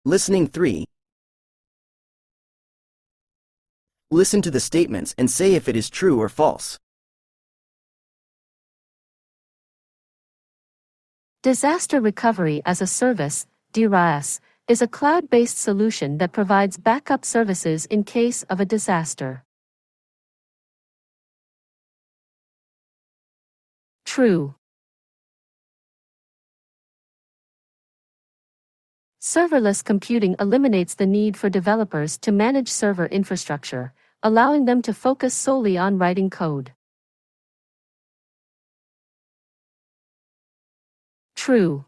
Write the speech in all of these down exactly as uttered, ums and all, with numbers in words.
Listening three. Listen to the statements and say if it is true or false. Disaster Recovery as a Service, D R A S, is a cloud-based solution that provides backup services in case of a disaster. True. Serverless computing eliminates the need for developers to manage server infrastructure, allowing them to focus solely on writing code. True.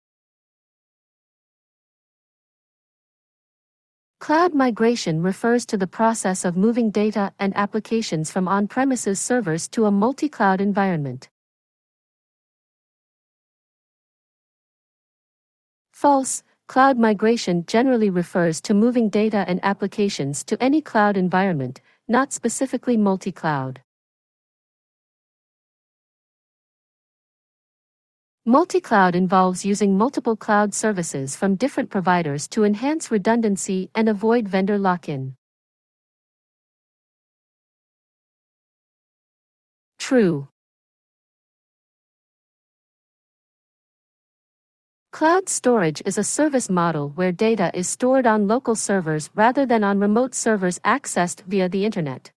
Cloud migration refers to the process of moving data and applications from on-premises servers to a multi-cloud environment. False. Cloud migration generally refers to moving data and applications to any cloud environment, not specifically multi-cloud. Multi-cloud involves using multiple cloud services from different providers to enhance redundancy and avoid vendor lock-in. True. Cloud storage is a service model where data is stored on local servers rather than on remote servers accessed via the Internet.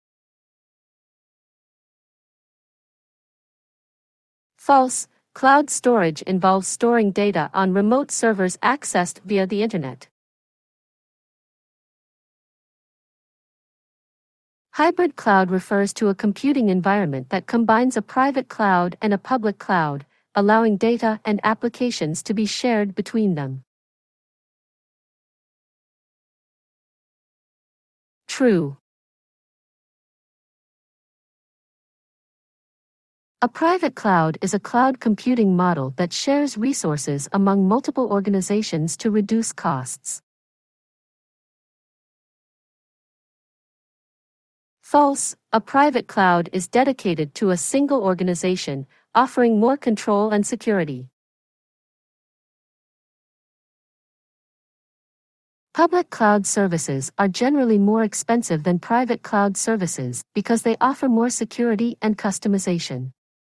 False. Cloud storage involves storing data on remote servers accessed via the Internet. Hybrid cloud refers to a computing environment that combines a private cloud and a public cloud, allowing data and applications to be shared between them. True. A private cloud is a cloud computing model that shares resources among multiple organizations to reduce costs. False. A private cloud is dedicated to a single organization, offering more control and security. Public cloud services are generally more expensive than private cloud services because they offer more security and customization.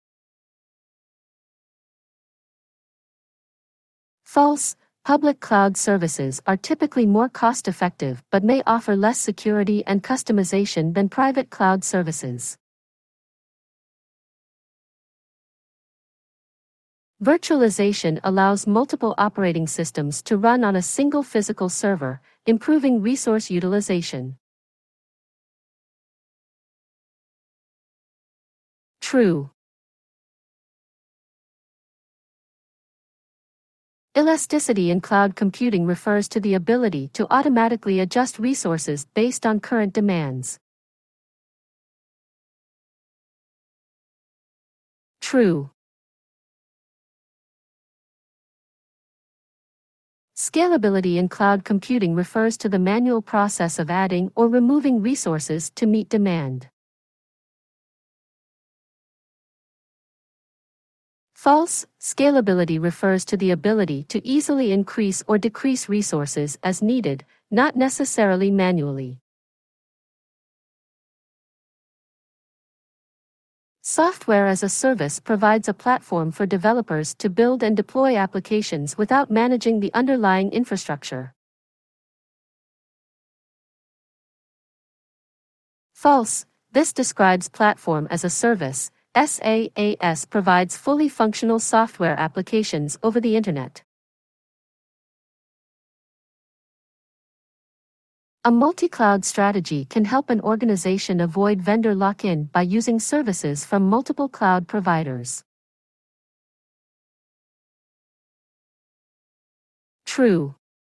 False. Public cloud services are typically more cost-effective but may offer less security and customization than private cloud services. Virtualization allows multiple operating systems to run on a single physical server, improving resource utilization. True. Elasticity in cloud computing refers to the ability to automatically adjust resources based on current demands. True. Scalability in cloud computing refers to the manual process of adding or removing resources to meet demand. False. Scalability refers to the ability to easily increase or decrease resources as needed, not necessarily manually. Software as a service provides a platform for developers to build and deploy applications without managing the underlying infrastructure. False. This describes platform as a service. SaaS provides fully functional software applications over the Internet. A multi-cloud strategy can help an organization avoid vendor lock-in by using services from multiple cloud providers. True.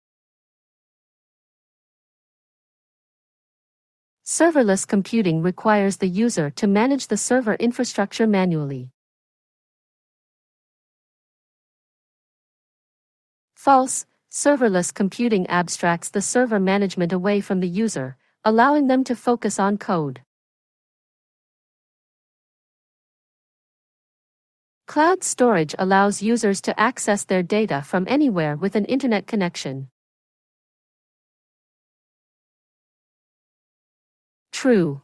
Serverless computing requires the user to manage the server infrastructure manually. False. Serverless computing abstracts the server management away from the user, allowing them to focus on code. Cloud storage allows users to access their data from anywhere with an internet connection. True.